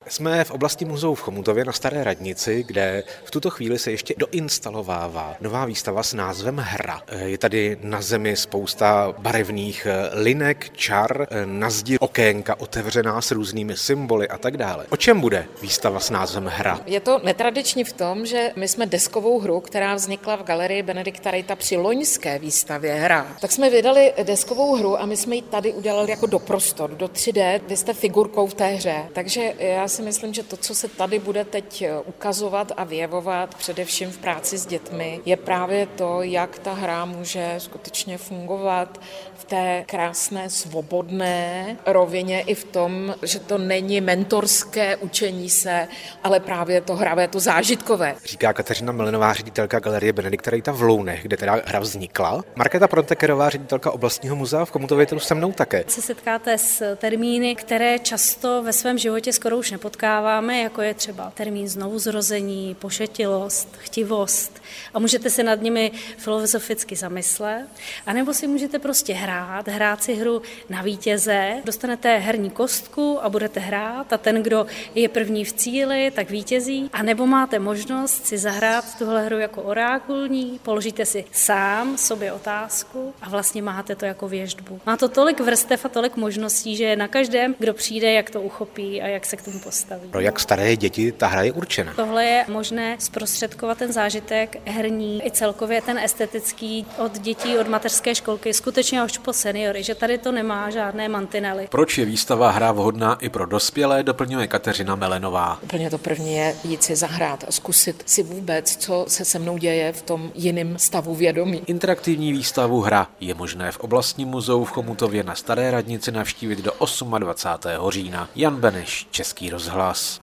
Jsme v oblasti muzeu v Chomutově na Staré radnici, kde v tuto chvíli se ještě doinstalovává nová výstava s názvem Hra. Je tady na zemi spousta barevných linek, čar, na zdi okénka otevřená s různými symboly a tak dále. O čem bude výstava s názvem Hra? Je to netradiční v tom, že my jsme deskovou hru, která vznikla v galerii Benedikta Reita při loňské výstavě Hra. Tak jsme vydali deskovou hru a my jsme ji tady udělali jako do prostor, do 3D. Vy jste figurkou v té hře. Takže já si myslím, že to, co se tady bude teď ukazovat a vyjevovat, především v práci s dětmi, je právě to, jak ta hra může skutečně fungovat v té krásné, svobodné rovině i v tom, že to není mentorské učení se, ale právě to hravé, to zážitkové. Říká Kateřina Melenová, ředitelka galerie Benedikta Reita v Lounech, kde teda hra vznikla. Markéta Prontekerová, ředitelka oblastního muzea v Chomutově, tu se mnou také. Se setkáte s termíny, které často ve svém životě skoro už nepotkáváme, jako je třeba termín znovuzrození, pošetilost, chtivost, a můžete se nad nimi filozoficky zamyslet, anebo si můžete prostě hrát si hru na vítěze, dostanete herní kostku a budete hrát a ten, kdo je první v cíli, tak vítězí, a nebo máte možnost si zahrát tuhle hru jako orákulní, položíte si sám sobě otázku a vlastně máte to jako věštbu. Má to tolik vrstev a tolik možností, že je na každém, kdo přijde, jak to uchopí a jak se k tomu postaví. Pro jak staré děti ta hra je určena? Tohle je možné zprostředkovat ten zážitek herní i celkově ten estetický od dětí, od mateřské školky, skutečně až po seniory, že tady to nemá žádné mantinely. Proč je výstava Hra vhodná i pro dospělé, doplňuje Kateřina Melenová. Úplně to první je jít si zahrát a zkusit si vůbec, co se mnou děje v tom jiném stavu vědomí. Interaktivní výstavu Hra je možné v oblastním muzeu v Chomutově na Staré radnici navštívit do 28. října. Jan Beneš, Český rozhlas.